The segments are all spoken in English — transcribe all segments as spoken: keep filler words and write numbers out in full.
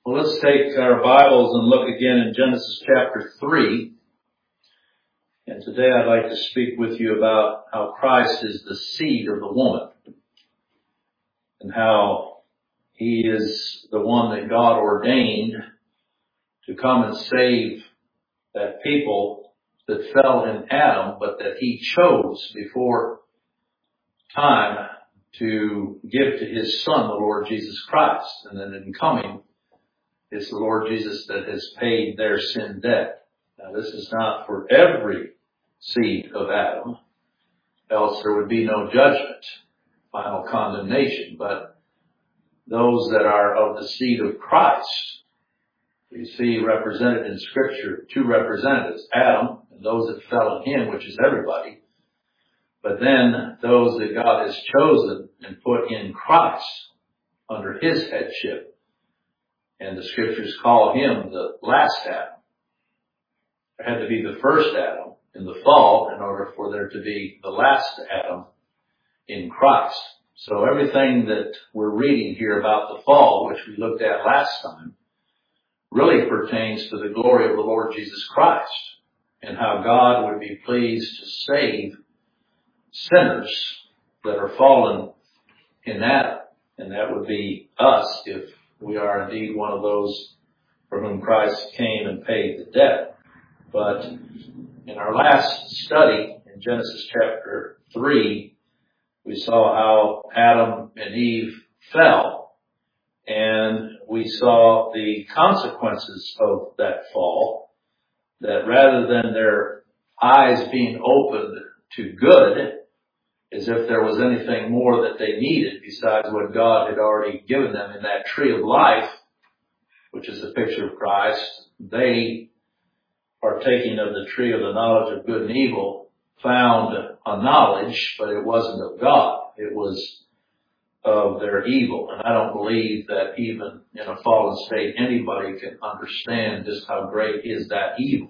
Well, let's take our Bibles and look again in Genesis chapter three. And today I'd like to speak with you about how Christ is the seed of the woman and how he is the one that God ordained to come and save that people that fell in Adam, but that he chose before time to give to his Son, the Lord Jesus Christ. And then in coming, it's the Lord Jesus that has paid their sin debt. Now, this is not for every seed of Adam, else there would be no judgment, final condemnation. But those that are of the seed of Christ, we see represented in Scripture two representatives, Adam and those that fell in him, which is everybody. But then those that God has chosen and put in Christ under his headship. And the Scriptures call him the last Adam. There had to be the first Adam in the fall in order for there to be the last Adam in Christ. So everything that we're reading here about the fall, which we looked at last time, really pertains to the glory of the Lord Jesus Christ and how God would be pleased to save sinners that are fallen in Adam. And that would be us if we are indeed one of those for whom Christ came and paid the debt. But in our last study in Genesis chapter three, we saw how Adam and Eve fell, and we saw the consequences of that fall, that rather than their eyes being opened to good, as if there was anything more that they needed besides what God had already given them in that tree of life, which is a picture of Christ, they, partaking of the tree of the knowledge of good and evil, found a knowledge, but it wasn't of God. It was of their evil. And I don't believe that even in a fallen state, anybody can understand just how great is that evil.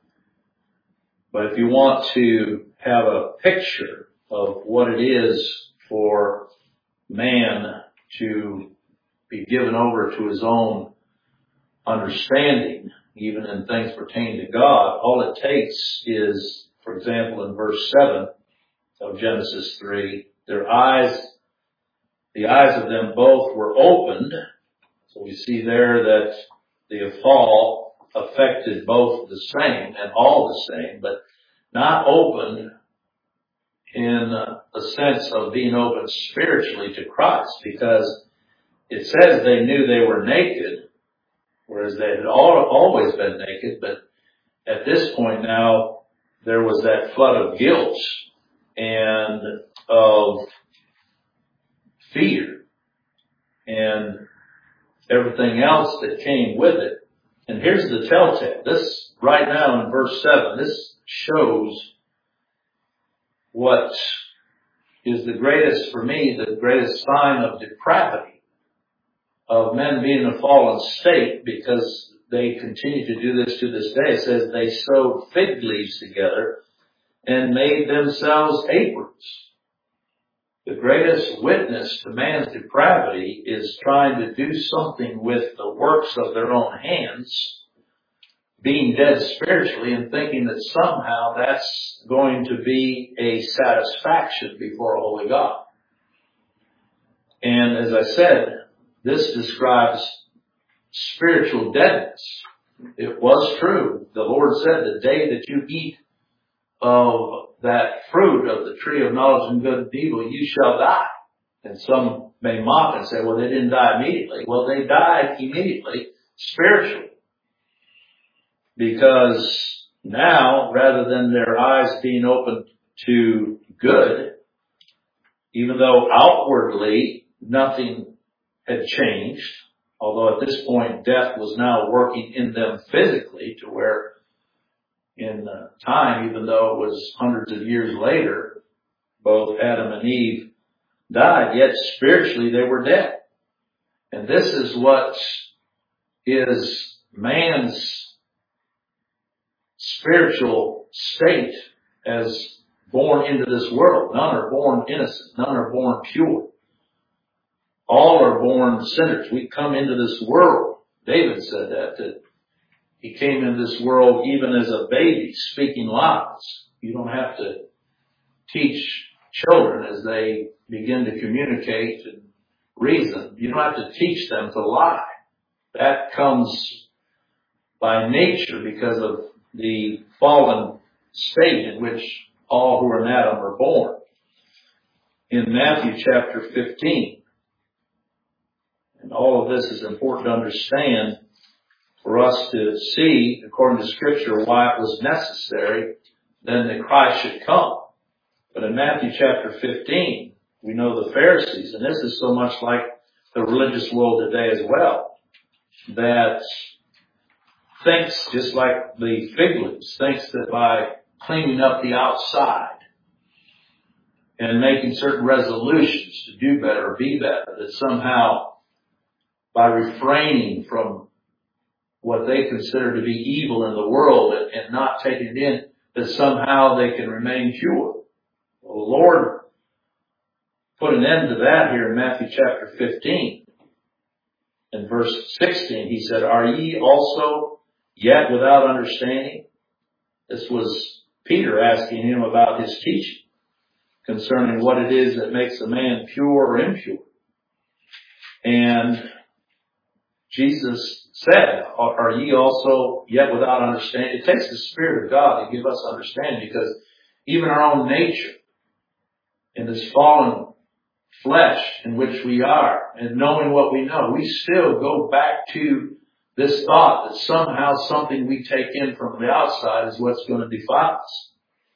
But if you want to have a picture of what it is for man to be given over to his own understanding, even in things pertaining to God, all it takes is, for example, in verse seven of Genesis three, their eyes, the eyes of them both were opened. So we see there that the fall affected both the same and all the same, but not opened in a sense of being open spiritually to Christ, because it says they knew they were naked, whereas they had all, always been naked, but at this point now there was that flood of guilt and of fear and everything else that came with it. And here's the telltale. This right now in verse seven, this shows what is the greatest, for me, the greatest sign of depravity of men being in a fallen state, because they continue to do this to this day. It says they sewed fig leaves together and made themselves aprons. The greatest witness to man's depravity is trying to do something with the works of their own hands, being dead spiritually and thinking that somehow that's going to be a satisfaction before a holy God. And as I said, this describes spiritual deadness. It was true. The Lord said, the day that you eat of that fruit of the tree of knowledge and good and evil, you shall die. And some may mock and say, well, they didn't die immediately. Well, they died immediately spiritually. Because now, rather than their eyes being opened to good, even though outwardly nothing had changed, although at this point death was now working in them physically to where in time, even though it was hundreds of years later, both Adam and Eve died, yet spiritually they were dead. And this is what is man's spiritual state as born into this world. None are born innocent. None are born pure. All are born sinners. We come into this world David said that, that he came in this world even as a baby, speaking lies. You don't have to teach children as they begin to communicate and reason. You don't have to teach them to lie. That comes by nature because of the fallen state in which all who are in Adam are born. In Matthew chapter fifteen, and all of this is important to understand for us to see, according to Scripture, why it was necessary then that Christ should come. But in Matthew chapter fifteen, we know the Pharisees, and this is so much like the religious world today as well, that thinks, just like the fig leaves, thinks that by cleaning up the outside and making certain resolutions to do better or be better, that somehow by refraining from what they consider to be evil in the world and, and not taking it in, that somehow they can remain pure. Well, the Lord put an end to that here in Matthew chapter fifteen. In verse sixteen, he said, "Are ye also yet without understanding?" This was Peter asking him about his teaching concerning what it is that makes a man pure or impure. And Jesus said, "Are ye also yet without understanding?" It takes the Spirit of God to give us understanding, because even our own nature, in this fallen flesh in which we are, and knowing what we know, we still go back to this thought that somehow something we take in from the outside is what's going to defile us.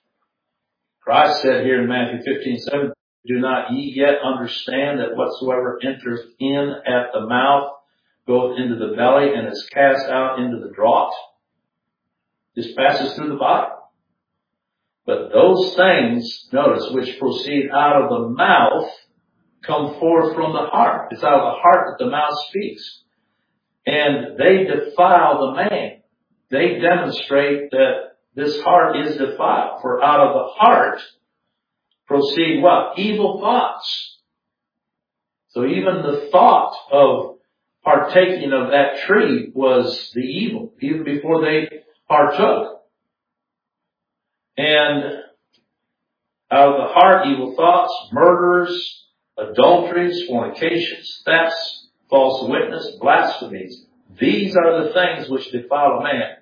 Christ said here in Matthew fifteen seven, "Do not ye yet understand that whatsoever entereth in at the mouth goeth into the belly and is cast out into the draught?" This passes through the body. But those things, notice, which proceed out of the mouth come forth from the heart. It's out of the heart that the mouth speaks. And they defile the man. They demonstrate that this heart is defiled. For out of the heart proceed what? Evil thoughts. So even the thought of partaking of that tree was the evil, even before they partook. And out of the heart, evil thoughts, murders, adulteries, fornications, thefts, false witness, blasphemies. These are the things which defile a man.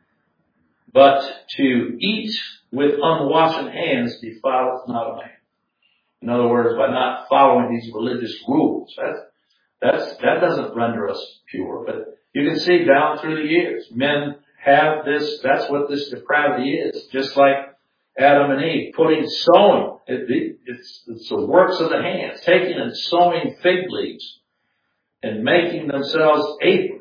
But to eat with unwashen hands defileth not a man. In other words, by not following these religious rules. That's, that's, that doesn't render us pure. But you can see down through the years, men have this, that's what this depravity is. Just like Adam and Eve, putting sewing. It, it, it's, it's the works of the hands, taking and sewing fig leaves and making themselves aprons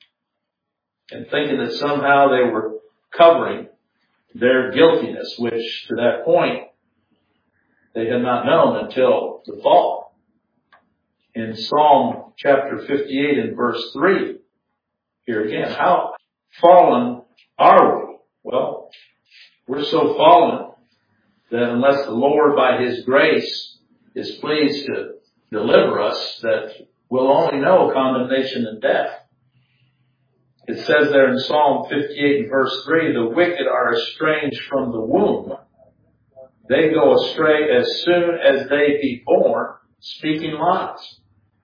and thinking that somehow they were covering their guiltiness, which to that point they had not known until the fall. In Psalm chapter fifty-eight and verse three, here again, how fallen are we? Well, we're so fallen that unless the Lord by His grace is pleased to deliver us, that we'll only know condemnation and death. It says there in Psalm fifty-eight and verse three, "The wicked are estranged from the womb. They go astray as soon as they be born, speaking lies."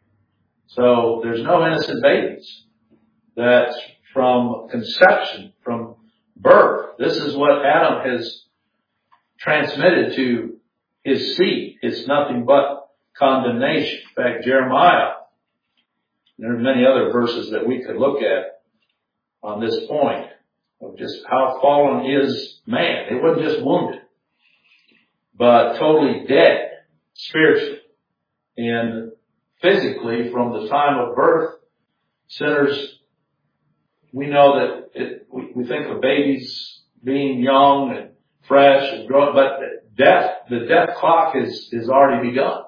So there's no innocent babies. That from conception, from birth, this is what Adam has transmitted to his seed. It's nothing but condemnation. In fact, Jeremiah, there are many other verses that we could look at on this point of just how fallen is man. It wasn't just wounded, but totally dead spiritually and physically from the time of birth. Sinners, we know that it, we, we think of babies being young and fresh and growing, but death, the death clock is, is already begun.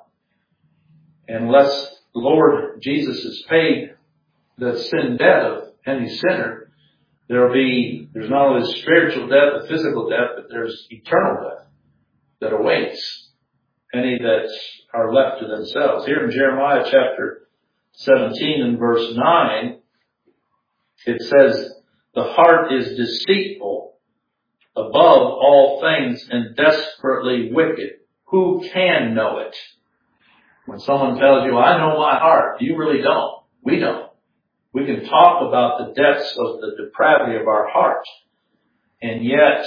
Unless the Lord Jesus has paid the sin debt of any sinner, there'll be, there's not only the spiritual death, the physical death, but there's eternal death that awaits any that are left to themselves. Here in Jeremiah chapter seventeen and verse nine, It says, the heart is deceitful above all things and desperately wicked. Who can know it? When someone tells you, I know my heart, you really don't. We don't. We can talk about the depths of the depravity of our heart, and yet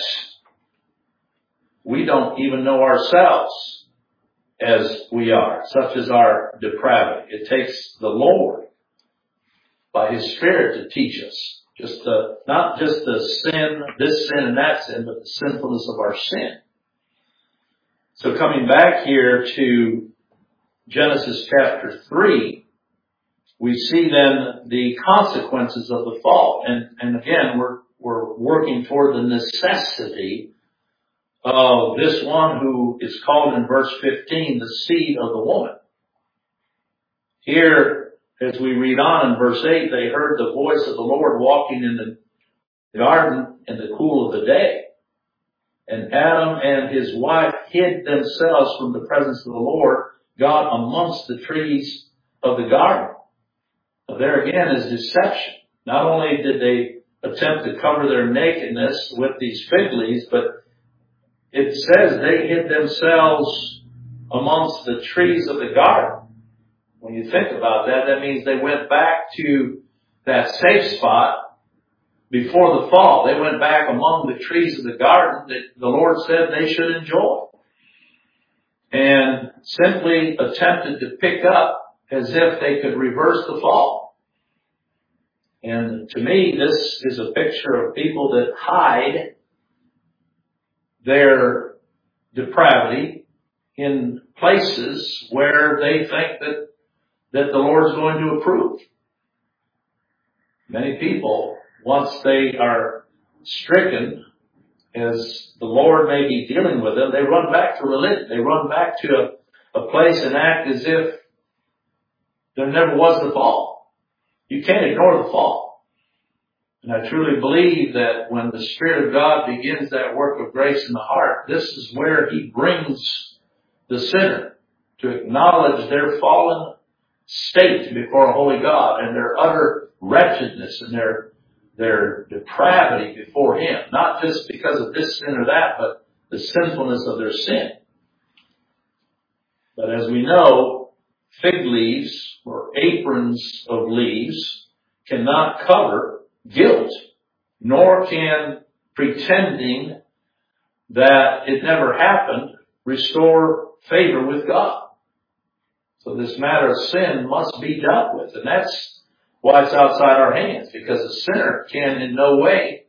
we don't even know ourselves as we are, such as our depravity. It takes the Lord by His Spirit to teach us. Just the, not just the sin, this sin and that sin, but the sinfulness of our sin. So coming back here to Genesis chapter three, we see then the consequences of the fall. And, and again, we're, we're working toward the necessity of this one who is called in verse fifteen, the seed of the woman. Here, as we read on in verse eight, they heard the voice of the Lord walking in the garden in the cool of the day. And Adam and his wife hid themselves from the presence of the Lord God amongst the trees of the garden. Now, there again is deception. Not only did they attempt to cover their nakedness with these fig leaves, but it says they hid themselves amongst the trees of the garden. When you think about that, that means they went back to that safe spot before the fall. They went back among the trees of the garden that the Lord said they should enjoy, and simply attempted to pick up as if they could reverse the fall. And to me, this is a picture of people that hide their depravity in places where they think that that the Lord's going to approve. Many people, once they are stricken, as the Lord may be dealing with them, they run back to religion. They run back to a, a place and act as if there never was the fall. You can't ignore the fall. And I truly believe that when the Spirit of God begins that work of grace in the heart, this is where He brings the sinner to acknowledge their fallen state before a holy God and their utter wretchedness and their their depravity before Him. Not just because of this sin or that, but the sinfulness of their sin. But as we know, fig leaves or aprons of leaves cannot cover guilt, nor can pretending that it never happened restore favor with God. So this matter of sin must be dealt with. And that's why it's outside our hands, because a sinner can in no way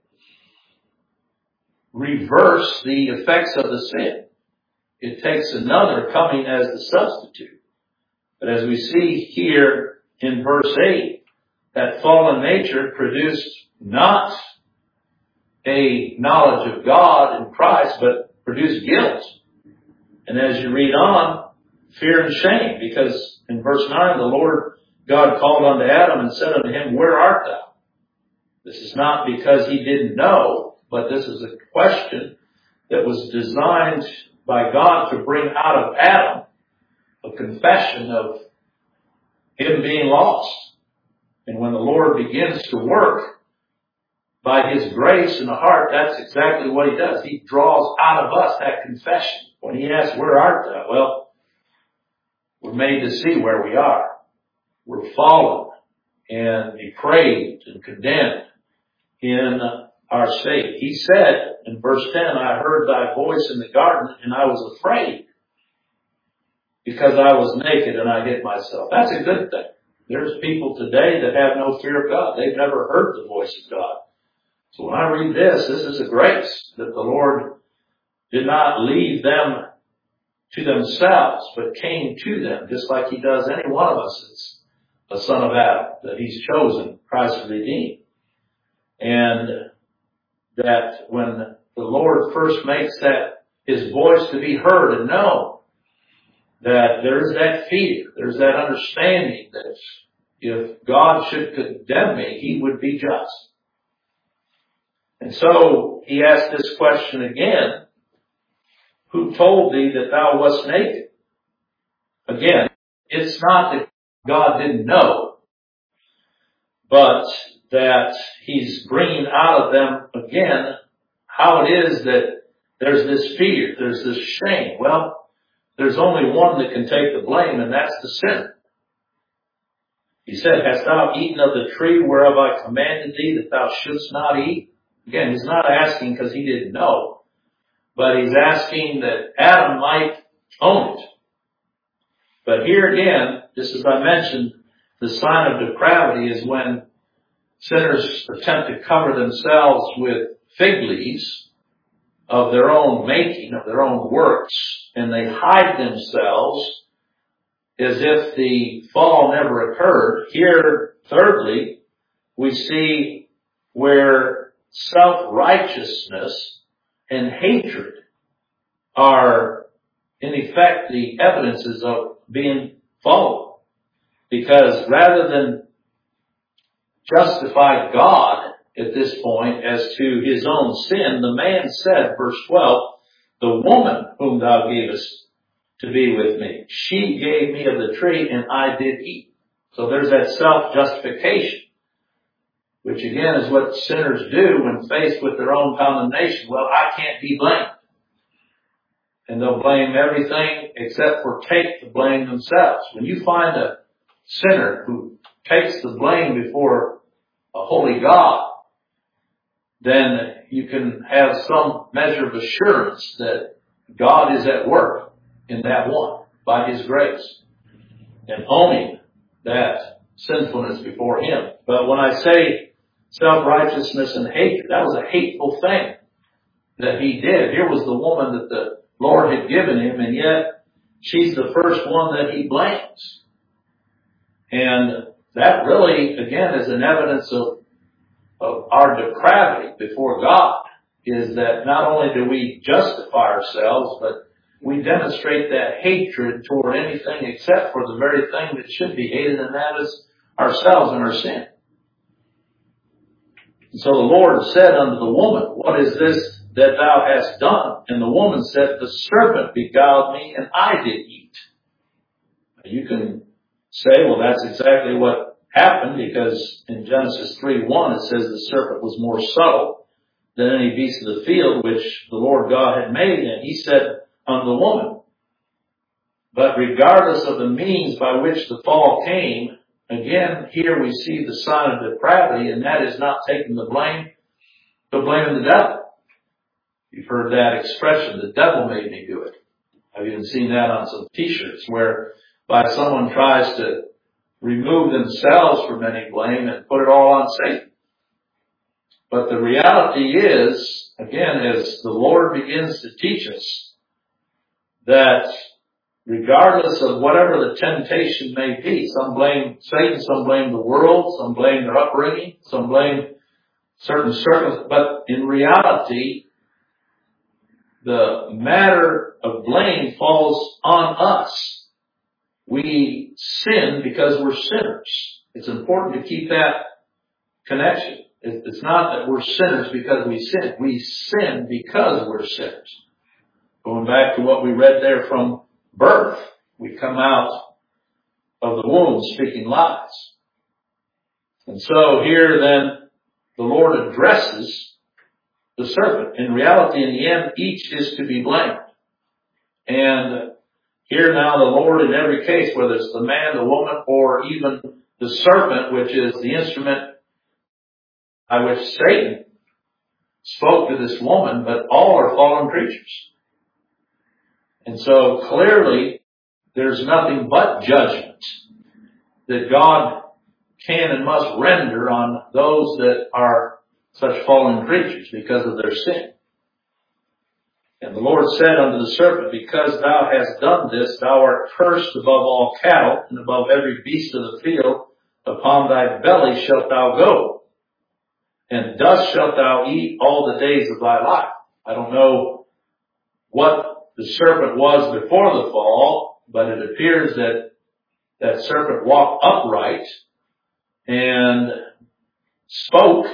reverse the effects of the sin. It takes another coming as the substitute. But as we see here in verse eight, that fallen nature produced not a knowledge of God in Christ, but produced guilt. And as you read on, fear and shame, because in verse nine, the Lord God called unto Adam and said unto him, where art thou? This is not because he didn't know, but this is a question that was designed by God to bring out of Adam a confession of him being lost. And when the Lord begins to work by His grace in the heart, that's exactly what He does. He draws out of us that confession. When He asks, where art thou? Well, we're made to see where we are. We're fallen and depraved and condemned in our state. He said in verse ten, I heard thy voice in the garden and I was afraid because I was naked and I hid myself. That's a good thing. There's people today that have no fear of God. They've never heard the voice of God. So when I read this, this is a grace that the Lord did not leave them to themselves, but came to them, just like He does any one of us as a son of Adam, that He's chosen, Christ to redeem. And that when the Lord first makes that His voice to be heard and known, that there's that fear, there's that understanding that if God should condemn me, He would be just. And so He asked this question again, who told thee that thou wast naked? Again, it's not that God didn't know, but that he's bringing out of them again how it is that there's this fear, there's this shame. Well, there's only one that can take the blame, and that's the sinner. He said, hast thou eaten of the tree whereof I commanded thee that thou shouldst not eat? Again, he's not asking because he didn't know, but he's asking that Adam might own it. But here again, just as I mentioned, the sign of depravity is when sinners attempt to cover themselves with fig leaves of their own making, of their own works, and they hide themselves as if the fall never occurred. Here, thirdly, we see where self-righteousness and hatred are, in effect, the evidences of being fallen. Because rather than justify God at this point as to his own sin, the man said, verse twelve, the woman whom thou gavest to be with me, she gave me of the tree and I did eat. So there's that self-justification, which again is what sinners do when faced with their own condemnation. Well, I can't be blamed. And they'll blame everything except for take the blame themselves. When you find a sinner who takes the blame before a holy God, then you can have some measure of assurance that God is at work in that one by his grace and owning that sinfulness before him. But when I say self-righteousness and hatred, that was a hateful thing that he did. Here was the woman that the Lord had given him, and yet she's the first one that he blames. And that really, again, is an evidence of, of our depravity before God, is that not only do we justify ourselves, but we demonstrate that hatred toward anything except for the very thing that should be hated, and that is ourselves and our sin. And so the Lord said unto the woman, what is this that thou hast done? And the woman said, the serpent beguiled me, and I did eat. You can say, well, that's exactly what happened, because in Genesis three one it says the serpent was more subtle than any beast of the field which the Lord God had made. And he said unto the woman, but regardless of the means by which the fall came, again, here we see the sign of depravity, and that is not taking the blame, but blaming the devil. You've heard that expression, the devil made me do it. I've even seen that on some t-shirts where by someone tries to remove themselves from any blame and put it all on Satan. But the reality is, again, as the Lord begins to teach us, that regardless of whatever the temptation may be, some blame Satan, some blame the world, some blame their upbringing, some blame certain circumstances, but in reality, the matter of blame falls on us. We sin because we're sinners. It's important to keep that connection. It's not that we're sinners because we sin. We sin because we're sinners. Going back to what we read there from birth, we come out of the womb speaking lies. And so here then, the Lord addresses the serpent. In reality, in the end, each is to be blamed. And here now the Lord in every case, whether it's the man, the woman, or even the serpent, which is the instrument by which Satan spoke to this woman, but all are fallen creatures. And so clearly there's nothing but judgment that God can and must render on those that are such fallen creatures because of their sin. And the Lord said unto the serpent, because thou hast done this, thou art cursed above all cattle and above every beast of the field. Upon thy belly shalt thou go, and dust shalt thou eat all the days of thy life. I don't know what the serpent was before the fall, but it appears that that serpent walked upright and spoke,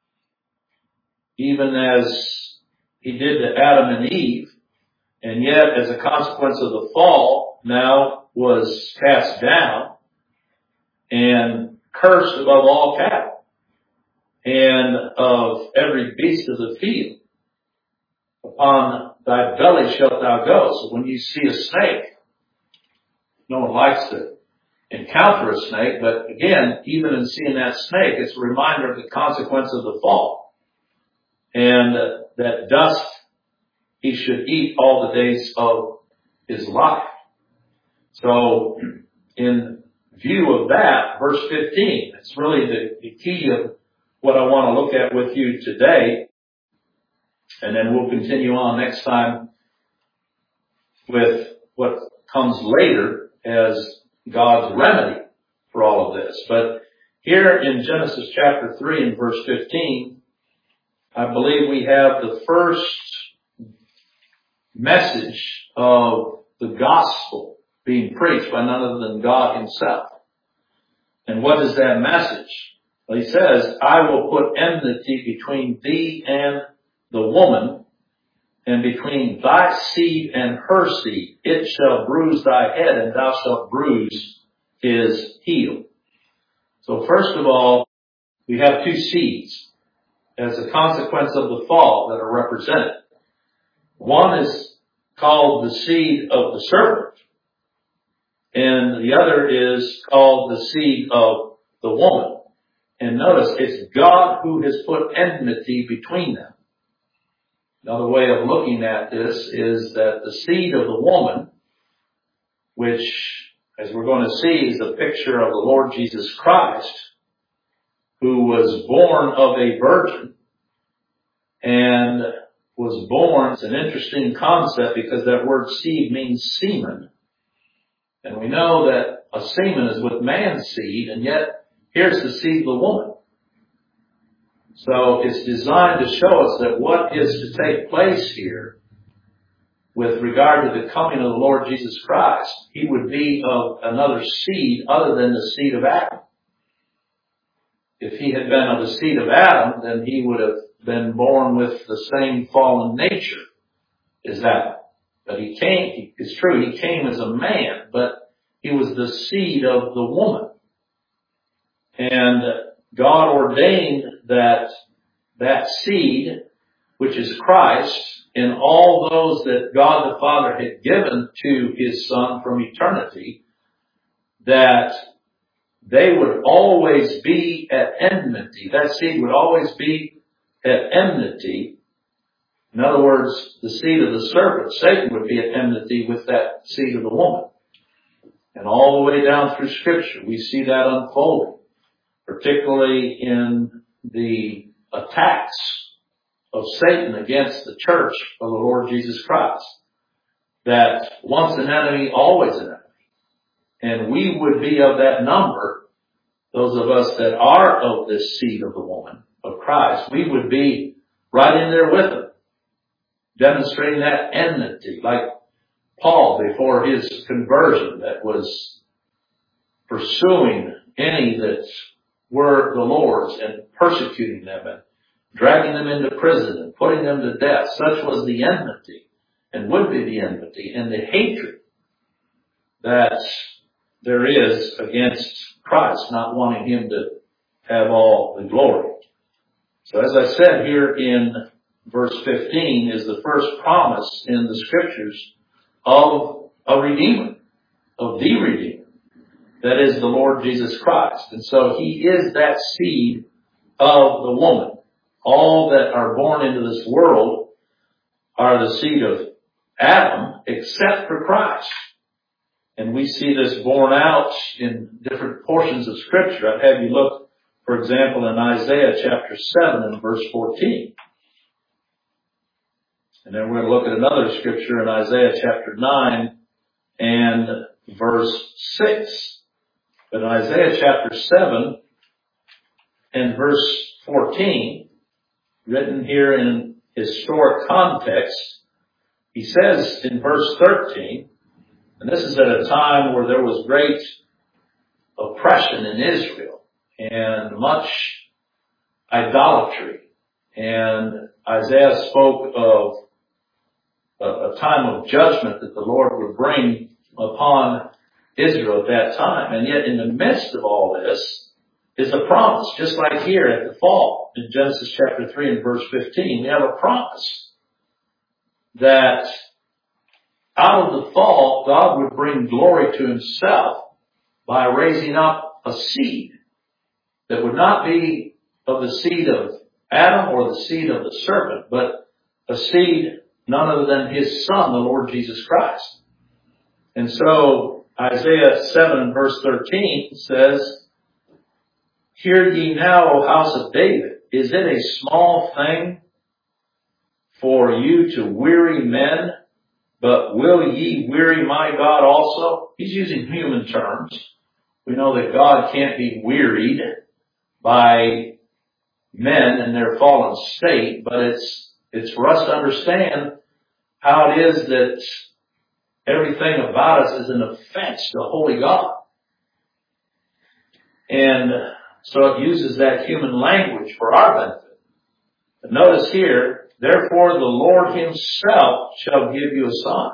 even as he did to Adam and Eve, and yet as a consequence of the fall, now was cast down and cursed above all cattle. and of every beast of the field. Upon thy belly shalt thou go. So when you see a snake, no one likes to encounter a snake, but again, even in seeing that snake, it's a reminder of the consequence of the fall. And uh, that dust he should eat all the days of his life. So in view of that, verse fifteen, it's really the, the key of what I want to look at with you today. And then we'll continue on next time with what comes later as God's remedy for all of this. But here in Genesis chapter three and verse fifteen, I believe we have the first message of the gospel being preached by none other than God himself. And what is that message? Well, he says, I will put enmity between thee and the woman, and between thy seed and her seed. It shall bruise thy head, and thou shalt bruise his heel. So first of all, we have two seeds as a consequence of the fall that are represented. One is called the seed of the serpent, and the other is called the seed of the woman. And notice, it's God who has put enmity between them. Another way of looking at this is that the seed of the woman, which, as we're going to see, is a picture of the Lord Jesus Christ, who was born of a virgin and was born. It's an interesting concept because that word seed means semen. And we know that a semen is with man's seed, and yet here's the seed of the woman. So it's designed to show us that what is to take place here with regard to the coming of the Lord Jesus Christ, he would be of another seed other than the seed of Adam. If he had been of the seed of Adam, then he would have been born with the same fallen nature as Adam. But he came, it's true, he came as a man, but he was the seed of the woman. And God ordained that that seed, which is Christ, and all those that God the Father had given to his Son from eternity, that they would always be at enmity. That seed would always be at enmity. In other words, the seed of the serpent, Satan, would be at enmity with that seed of the woman. And all the way down through Scripture, we see that unfolding, particularly in the attacks of Satan against the church of the Lord Jesus Christ. That once an enemy, always an enemy. And we would be of that number, those of us that are of this seed of the woman, of Christ, we would be right in there with them, demonstrating that enmity, like Paul before his conversion, that was pursuing any that were the Lord's and persecuting them and dragging them into prison and putting them to death. Such was the enmity, and would be the enmity and the hatred that there is against Christ, not wanting him to have all the glory. So as I said here in verse fifteen is the first promise in the Scriptures of a Redeemer, of the Redeemer. That is the Lord Jesus Christ. And so he is that seed of the woman. All that are born into this world are the seed of Adam, except for Christ. And we see this borne out in different portions of Scripture. I'd have you look, for example, in Isaiah chapter seven and verse fourteen. And then we're going to look at another Scripture in Isaiah chapter nine and verse six. But in Isaiah chapter seven and verse fourteen, written here in historic context, he says in verse thirteen, and this is at a time where there was great oppression in Israel and much idolatry. And Isaiah spoke of a time of judgment that the Lord would bring upon Israel at that time. And yet in the midst of all this, is a promise, just like here at the fall in Genesis chapter three and verse fifteen. We have a promise that out of the fall, God would bring glory to himself by raising up a seed that would not be of the seed of Adam or the seed of the serpent, but a seed none other than his Son, the Lord Jesus Christ. And so Isaiah seven verse thirteen says, "Hear ye now, O house of David, is it a small thing for you to weary men, but will ye weary my God also?" He's using human terms. We know that God can't be wearied by men in their fallen state, but it's it's for us to understand how it is that everything about us is an offense to holy God. And so it uses that human language for our benefit. But notice here, "Therefore the Lord himself shall give you a sign."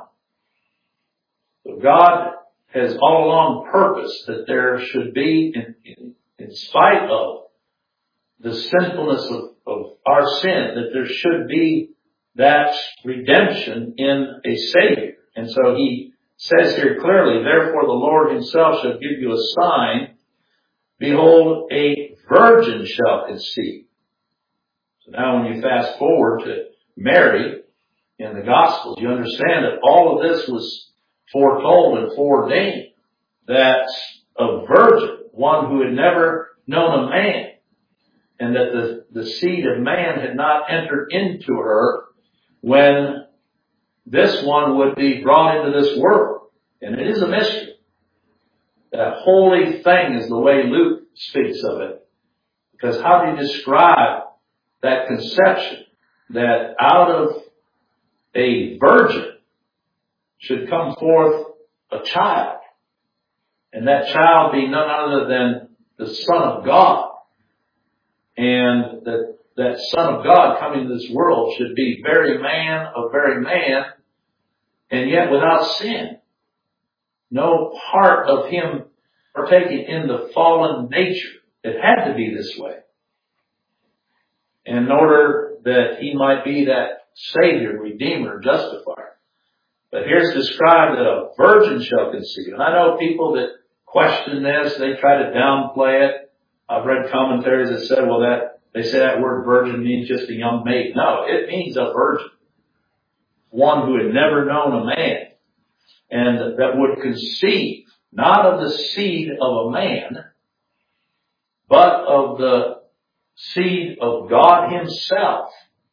So God has all along purposed that there should be, in, in, in spite of the sinfulness of, of our sin, that there should be that redemption in a Savior. And so he says here clearly, "Therefore the Lord himself shall give you a sign. Behold, a virgin shall conceive." So now when you fast forward to Mary in the Gospels, you understand that all of this was foretold and foreordained, that a virgin, one who had never known a man, and that the, the seed of man had not entered into her when this one would be brought into this world. And it is a mystery. That holy thing is the way Luke speaks of it. Because how do you describe that conception that out of a virgin should come forth a child, and that child be none other than the Son of God, and that that Son of God coming to this world should be very man of very man, and yet without sin. No part of him partaking in the fallen nature. It had to be this way. And in order that he might be that Savior, Redeemer, Justifier. But here's described that a virgin shall conceive. And I know people that question this, they try to downplay it. I've read commentaries that said, well, that they say that word virgin means just a young maid. No, it means a virgin. One who had never known a man. And that would conceive, not of the seed of a man, but of the seed of God himself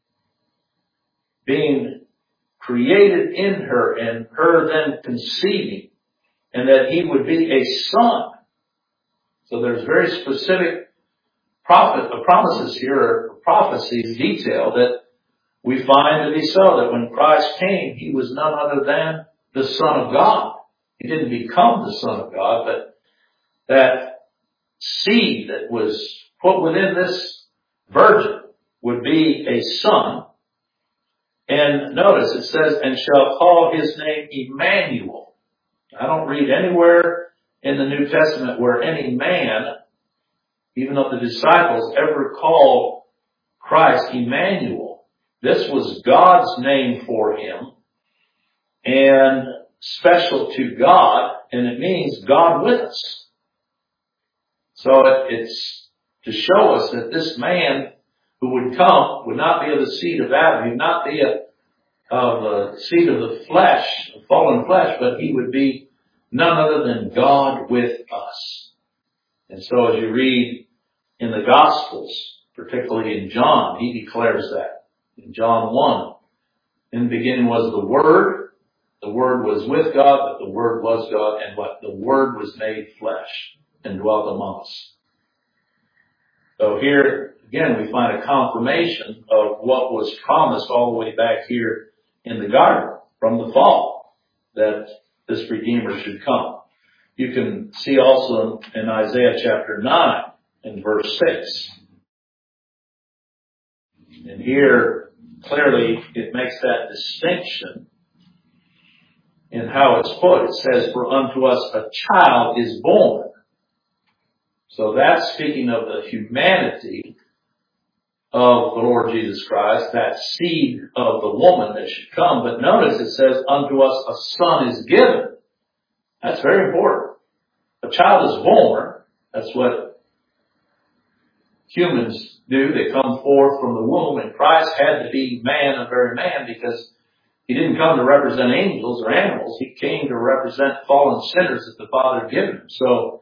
being created in her, and her then conceiving, and that he would be a son. So there's very specific prophet, uh, promises here, or prophecies detailed that we find to be so, that when Christ came, he was none other than the Son of God. He didn't become the Son of God, but that seed that was put within this virgin would be a son. And notice it says, "and shall call his name Emmanuel." I don't read anywhere in the New Testament where any man, even of the disciples, ever called Christ Emmanuel. This was God's name for him, and special to God, and it means God with us. So it, it's to show us that this man who would come would not be of the seed of Adam, he would not be a, of the seed of the flesh, of fallen flesh, but he would be none other than God with us. And so as you read in the Gospels, particularly in John, he declares that. In John one, in the beginning was the Word, the Word was with God, but the Word was God, and what? The Word was made flesh and dwelt among us. So here, again, we find a confirmation of what was promised all the way back here in the garden from the fall, that this Redeemer should come. You can see also in Isaiah chapter nine in verse six. And here, clearly, it makes that distinction in how it's put. It says, "For unto us a child is born." So that's speaking of the humanity of the Lord Jesus Christ, that seed of the woman that should come. But notice it says, unto us a son is given. That's very important. A child is born. That's what humans do. They come forth from the womb, and Christ had to be man and very man because he didn't come to represent angels or animals. He came to represent fallen sinners that the Father had given him. So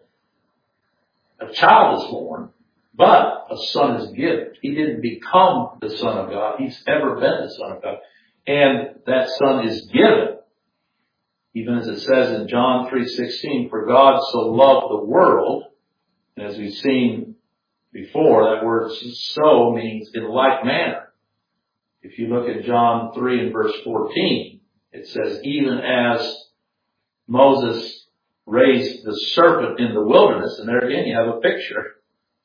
a child is born, but a son is given. He didn't become the Son of God. He's ever been the Son of God. And that Son is given. Even as it says in John three sixteen, for God so loved the world, and as we've seen before, that word so means in like manner. If you look at John three and verse fourteen, it says, even as Moses raised the serpent in the wilderness, and there again you have a picture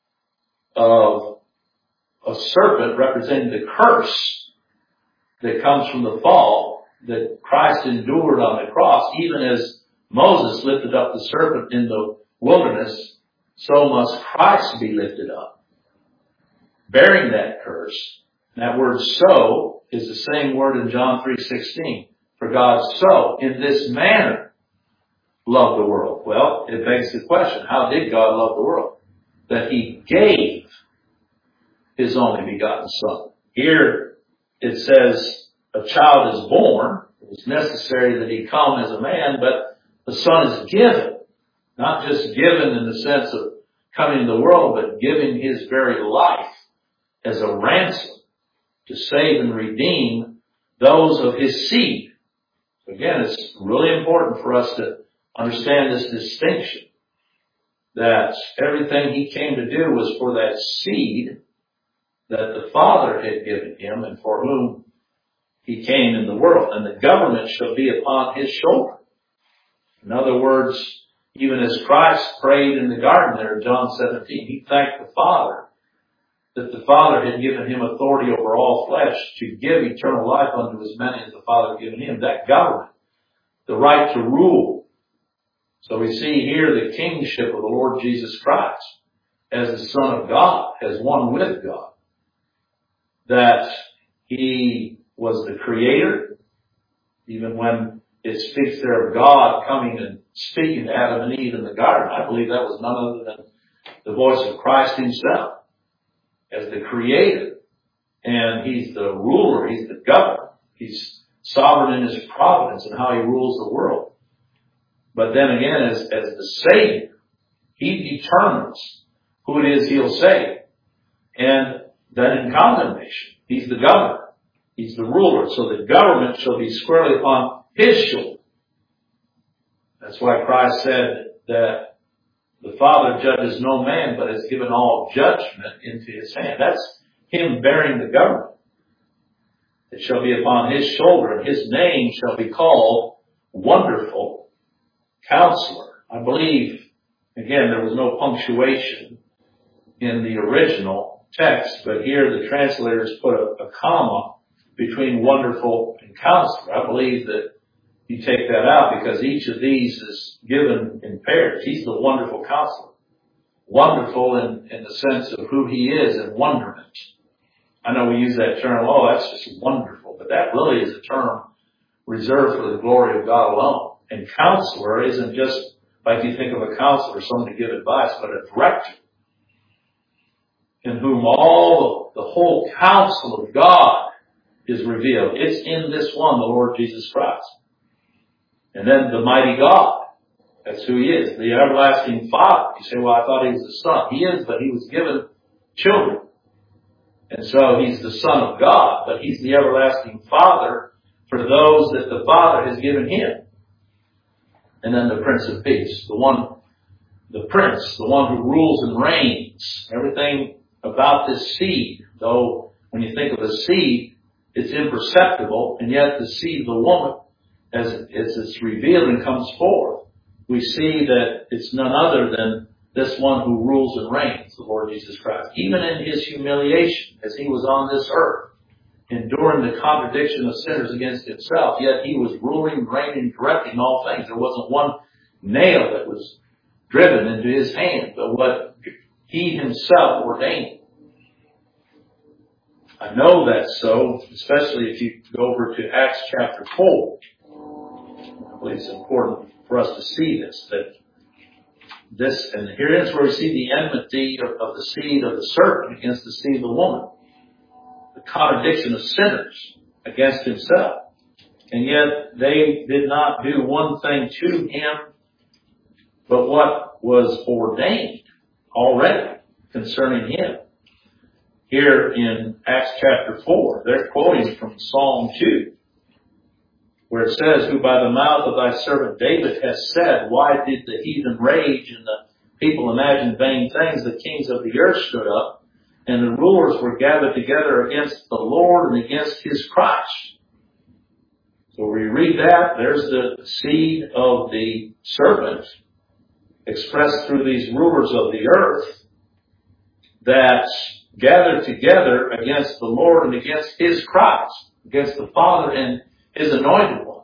of a serpent representing the curse that comes from the fall that Christ endured on the cross. Even as Moses lifted up the serpent in the wilderness, so must Christ be lifted up, bearing that curse. And that word so is the same word in John three sixteen. For God so, in this manner, loved the world. Well, it begs the question, how did God love the world? That he gave his only begotten Son. Here it says a child is born. It was necessary that he come as a man, but the Son is given. Not just given in the sense of coming into the world, but giving his very life as a ransom to save and redeem those of his seed. Again, it's really important for us to understand this distinction, that everything he came to do was for that seed that the Father had given him and for whom he came in the world. And the government shall be upon his shoulder. In other words, even as Christ prayed in the garden there in John seventeen, he thanked the Father that the Father had given him authority over all flesh to give eternal life unto as many as the Father had given him. That government, the right to rule. So we see here the kingship of the Lord Jesus Christ as the Son of God, as one with God. That he was the Creator, even when it speaks there of God coming and speaking to Adam and Eve in the garden. I believe that was none other than the voice of Christ himself as the Creator. And he's the ruler, he's the governor. He's sovereign in his providence and how he rules the world. But then again, as, as the Savior, he determines who it is he'll save. And then in condemnation, he's the governor. He's the ruler. So the government shall be squarely upon his shoulder. That's why Christ said that the Father judges no man, but has given all judgment into his hand. That's him bearing the government. It shall be upon his shoulder, and his name shall be called Wonderful Counselor. I believe, again, there was no punctuation in the original text, but here the translators put a, a comma between wonderful and counselor. I believe that you take that out because each of these is given in pairs. He's the wonderful counselor. Wonderful in, in the sense of who he is and wonderment. I know we use that term, oh, that's just wonderful, but that really is a term reserved for the glory of God alone. And counselor isn't just like you think of a counselor, someone to give advice, but a director in whom all the whole counsel of God is revealed. It's in this one, the Lord Jesus Christ. And then the mighty God. That's who he is. The everlasting Father. You say, well, I thought he was the Son. He is, but he was given children. And so he's the Son of God, but he's the everlasting Father for those that the Father has given him. And then the Prince of Peace. The one, the Prince, the one who rules and reigns. Everything about this seed, though when you think of a seed, it's imperceptible, and yet the seed of the woman, as, as it's revealed and comes forth, we see that it's none other than this one who rules and reigns, the Lord Jesus Christ. Even in his humiliation, as he was on this earth, enduring the contradiction of sinners against himself, yet he was ruling, reigning, directing all things. There wasn't one nail that was driven into his hand. But what He himself ordained it. I know that's so, especially if you go over to Acts chapter four. I believe it's important for us to see this, that this, and here is where we see the enmity of, of the seed of the serpent against the seed of the woman. The contradiction of sinners against himself. And yet they did not do one thing to him, but what was ordained already concerning him. Here in Acts chapter four, they're quoting from Psalm two, where it says, who by the mouth of thy servant David has said, why did the heathen rage and the people imagine vain things? The kings of the earth stood up, and the rulers were gathered together against the Lord and against his Christ. So we read that, there's the seed of the serpent expressed through these rulers of the earth that gathered together against the Lord and against his Christ, against the Father and his anointed one.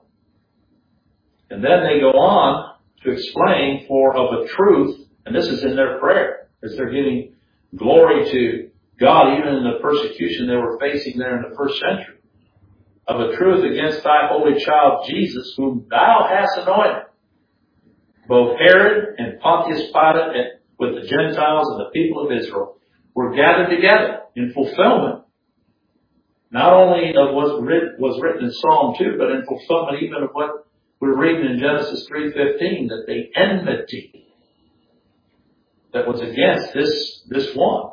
And then they go on to explain, for of a truth, and this is in their prayer, as they're giving glory to God even in the persecution they were facing there in the first century. Of a truth against thy holy child Jesus, whom thou hast anointed. Both Herod and Pontius Pilate and with the Gentiles and the people of Israel were gathered together in fulfillment, not only of what was written in Psalm two, but in fulfillment even of what we're reading in Genesis three fifteen, that the enmity that was against this, this one.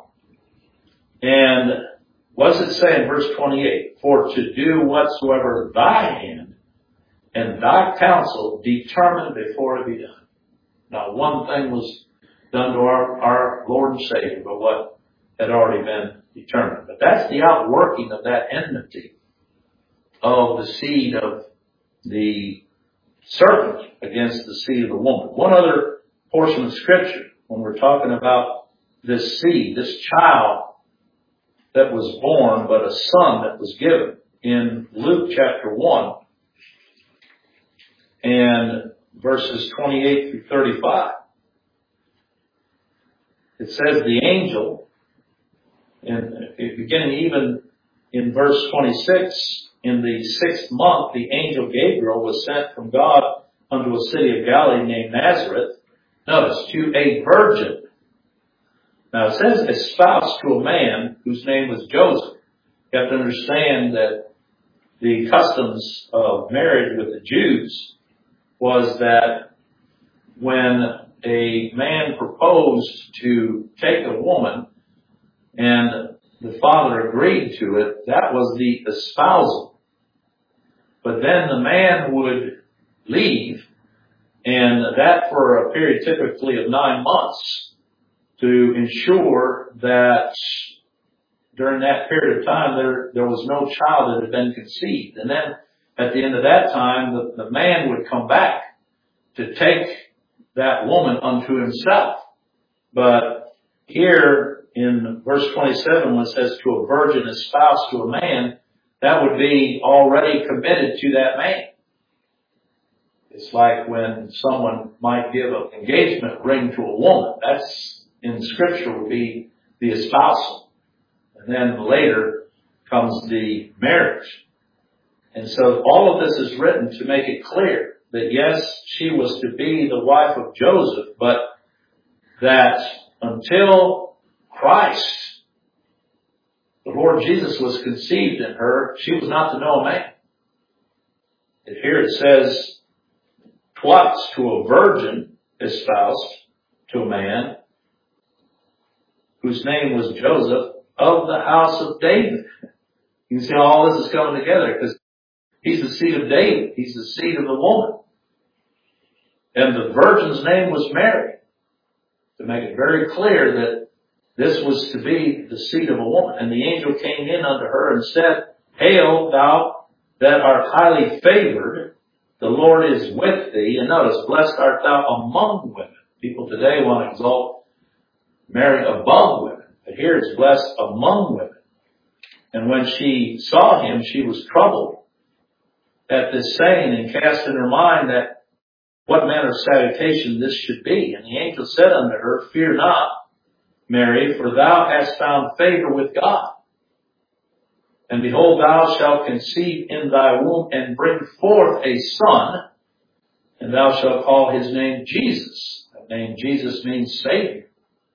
And what does it say in verse twenty-eight? For to do whatsoever thy hand and thy counsel determined before it be done. Now one thing was done to our, our Lord and Savior, but what had already been determined. But that's the outworking of that enmity of the seed of the serpent against the seed of the woman. One other portion of Scripture, when we're talking about this seed, this child that was born, but a son that was given, in Luke chapter one and verses twenty-eight through thirty-five. It says the angel, and beginning even in verse twenty-six, in the sixth month, the angel Gabriel was sent from God unto a city of Galilee named Nazareth. Notice, to a virgin. Now it says espoused to a man whose name was Joseph. You have to understand that the customs of marriage with the Jews was that when a man proposed to take a woman and the father agreed to it, that was the espousal. But then the man would leave, and that for a period typically of nine months to ensure that during that period of time there, there was no child that had been conceived. And then at the end of that time, the, the man would come back to take that woman unto himself. But here in verse twenty-seven, when it says to a virgin espoused to a man, that would be already committed to that man. It's like when someone might give an engagement ring to a woman. That's in Scripture would be the espousal. And then later comes the marriage. And so all of this is written to make it clear that yes, she was to be the wife of Joseph, but that until Christ, the Lord Jesus, was conceived in her, she was not to know a man. And here it says twice, to a virgin espoused to a man whose name was Joseph, of the house of David. You can see all this is coming together because he's the seed of David. He's the seed of the woman. And the virgin's name was Mary. To make it very clear that this was to be the seed of a woman. And the angel came in unto her and said, Hail, thou that art highly favored, the Lord is with thee. And notice, blessed art thou among women. People today want to exalt Mary above women. But here it's blessed among women. And when she saw him, she was troubled at this saying and cast in her mind that what manner of salutation this should be. And the angel said unto her, Fear not, Mary, for thou hast found favor with God. And behold, thou shalt conceive in thy womb and bring forth a son, and thou shalt call his name Jesus. That name Jesus means Savior.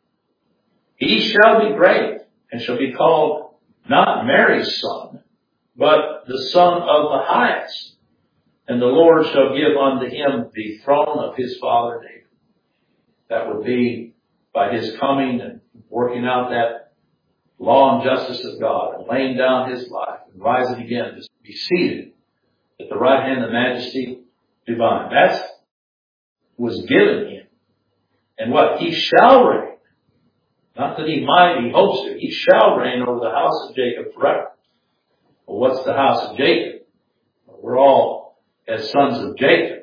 He shall be great, and shall be called not Mary's son, but the Son of the Highest. And the Lord shall give unto him the throne of his father David. That would be by his coming and working out that law and justice of God, and laying down his life, and rising again to be seated at the right hand of majesty divine. That was given him. And what? He shall reign. Not that he might, he hopes to. He shall reign over the house of Jacob forever. Well, what's the house of Jacob? Well, we're all as sons of Jacob.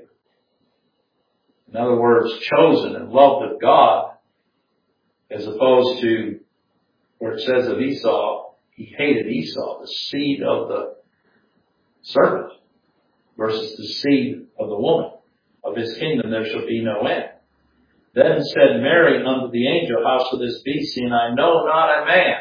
In other words, chosen and loved of God, as opposed to where it says of Esau, he hated Esau, the seed of the serpent, versus the seed of the woman. Of his kingdom there shall be no end. Then said Mary unto the angel, how shall this be, seeing I know not a man?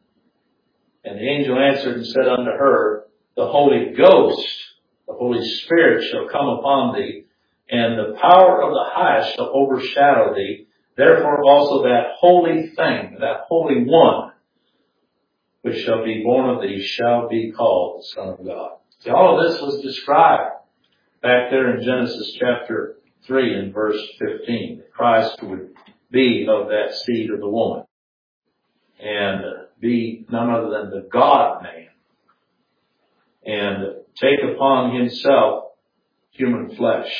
And the angel answered and said unto her, the Holy Ghost, the Holy Spirit shall come upon thee, and the power of the highest shall overshadow thee. Therefore also that holy thing, that holy one, which shall be born of thee, shall be called the Son of God. See, all of this was described back there in Genesis chapter three and verse fifteen. That Christ would be of that seed of the woman, and be none other than the God-man, and take upon himself human flesh,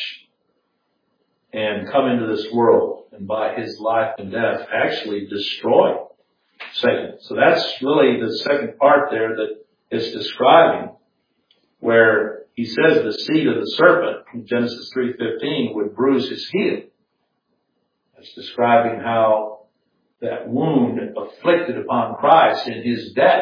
and come into this world, and by his life and death actually destroy Satan. So that's really the second part there that it's describing, where he says the seed of the serpent in Genesis three fifteen would bruise his heel. That's describing how that wound afflicted upon Christ in his death.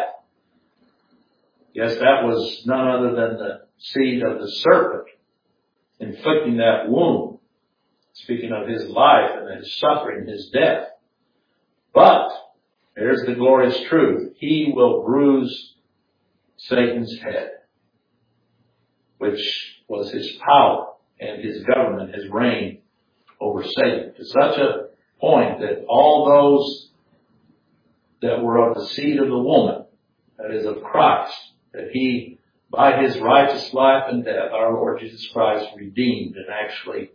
Yes, that was none other than the seed of the serpent inflicting that wound, speaking of his life and his suffering, his death. But there's the glorious truth. He will bruise Satan's head, which was his power and his government, his reign over Satan, to such a point that all those that were of the seed of the woman, that is of Christ, that he, by his righteous life and death, our Lord Jesus Christ redeemed and actually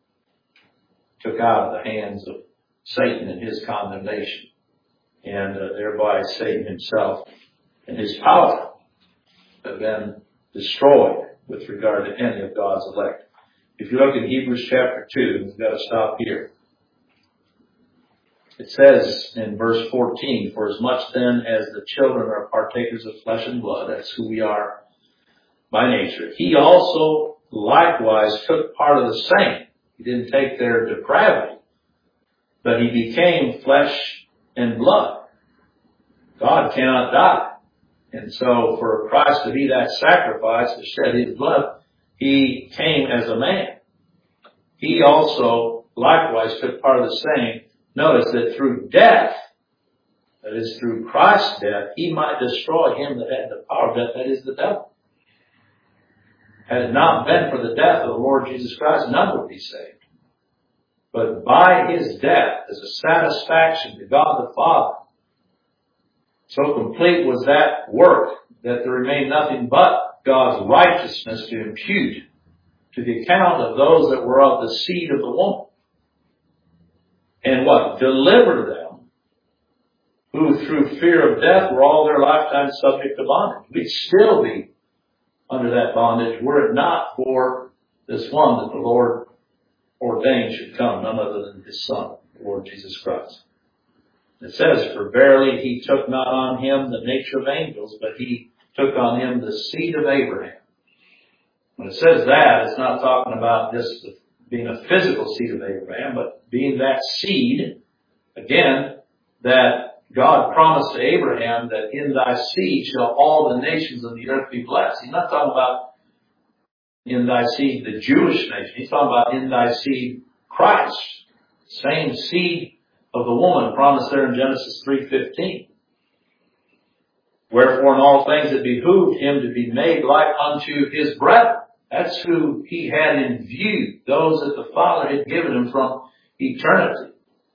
took out of the hands of Satan and his condemnation, and uh, thereby Satan himself and his power have been destroyed with regard to any of God's elect. If you look at Hebrews chapter two, we've got to stop here. It says in verse fourteen, for as much then as the children are partakers of flesh and blood, that's who we are by nature, he also likewise took part of the same. He didn't take their depravity, but he became flesh and blood. God cannot die. And so for Christ to be that sacrifice, to shed his blood, he came as a man. He also likewise took part of the same. Notice that through death, that is through Christ's death, he might destroy him that had the power of death, that is the devil. Had it not been for the death of the Lord Jesus Christ, none would be saved. But by his death, as a satisfaction to God the Father, so complete was that work that there remained nothing but God's righteousness to impute to the account of those that were of the seed of the woman. And what? Deliver them who through fear of death were all their lifetime subject to bondage. We'd still be under that bondage were it not for this one that the Lord ordained should come, none other than his Son, the Lord Jesus Christ. It says, for verily he took not on him the nature of angels, but he took on him the seed of Abraham. When it says that, it's not talking about just being a physical seed of Abraham, but being that seed, again, that God promised to Abraham that in thy seed shall all the nations of the earth be blessed. He's not talking about in thy seed the Jewish nation. He's talking about in thy seed Christ. Same seed of the woman promised there in Genesis three fifteen. Wherefore in all things it behooved him to be made like unto his brethren. That's who he had in view, those that the Father had given him from eternity.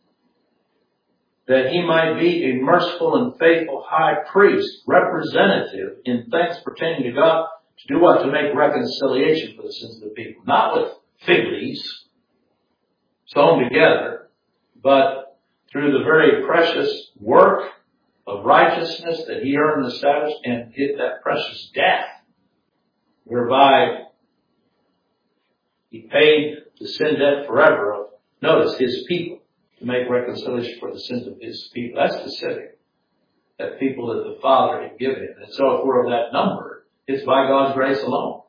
That he might be a merciful and faithful high priest, representative in things pertaining to God, to do what? To make reconciliation for the sins of the people. Not with fig leaves sewn together, but through the very precious work of righteousness that he earned and established, and hit that precious death, whereby he paid the sin debt forever of, notice, his people, to make reconciliation for the sins of his people. That's specific. That people that the Father had given him. And so if we're of that number, it's by God's grace alone.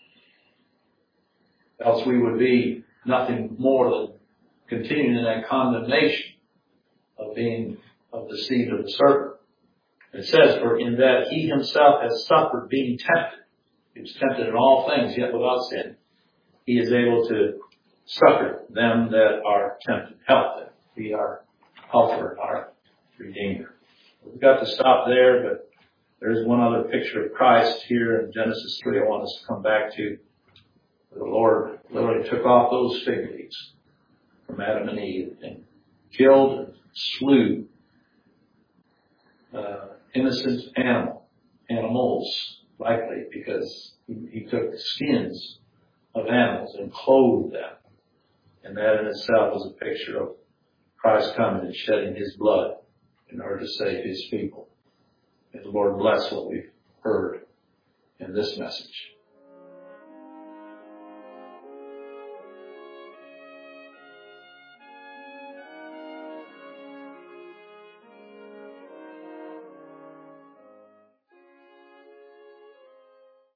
Else we would be nothing more than continuing in that condemnation of being of the seed of the serpent. It says, for in that he himself has suffered being tempted. He was tempted in all things, yet without sin. He is able to succor them that are tempted. Help them. Be our helper, our redeemer. We've got to stop there, but there's one other picture of Christ here in Genesis three I want us to come back to. The Lord literally took off those fig leaves from Adam and Eve and killed and slew uh, innocent animal, animals, likely because he, he took the skins of animals and clothed them. And that in itself is a picture of Christ coming and shedding his blood in order to save his people. May the Lord bless what we've heard in this message.